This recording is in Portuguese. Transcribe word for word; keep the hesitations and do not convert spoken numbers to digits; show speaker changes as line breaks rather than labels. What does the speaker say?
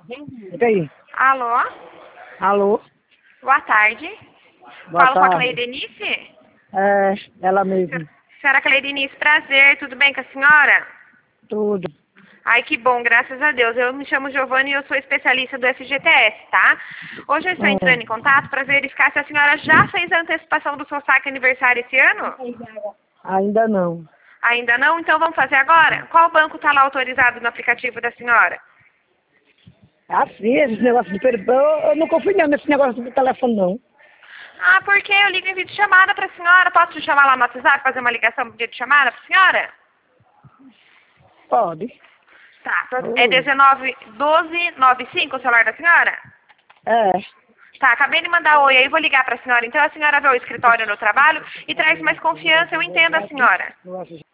Fica aí.
Alô?
Alô?
Boa tarde.
Boa
Falo com a
tarde.
Cleidenice?
É, ela mesmo.
Senhora Cleidenice, prazer, tudo bem com a senhora?
Tudo.
Ai, que bom, graças a Deus. Eu me chamo Giovanni e eu sou especialista do F G T S, tá? Hoje eu estou entrando em
Hum.
contato para verificar se a senhora já fez a antecipação do seu saque aniversário esse ano?
Ainda não.
Ainda não? Então vamos fazer agora? Qual banco está lá autorizado no aplicativo da senhora?
Assim, esse negócio de per... eu, eu não confio não nesse negócio do telefone, não.
Ah, porque eu ligo em vídeo chamada para a senhora. Posso te chamar lá no WhatsApp, fazer uma ligação por vídeo chamada para a senhora?
Pode.
Tá, é
Oi.
dezenove doze noventa e cinco o celular da senhora?
É.
Tá, acabei de mandar oi aí, vou ligar para a senhora. Então a senhora vê o escritório no trabalho e traz mais confiança, eu entendo a senhora.
Nossa,